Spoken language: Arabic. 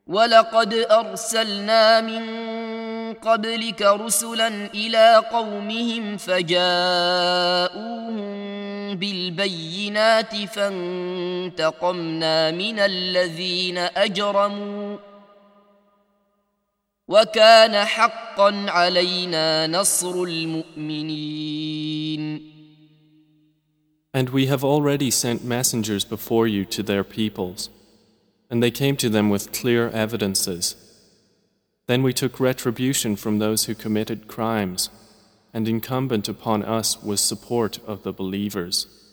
ولقد أرسلنا من قبلك رسلا إلى قومهم فجاءوهم بالبينات فانتقمنا من الذين أجرموا وكان حقا علينا نصر المؤمنين. And we have already sent messengers before you to their peoples, and they came to them with clear evidences. Then we took retribution from those who committed crimes, and incumbent upon us was support of the believers.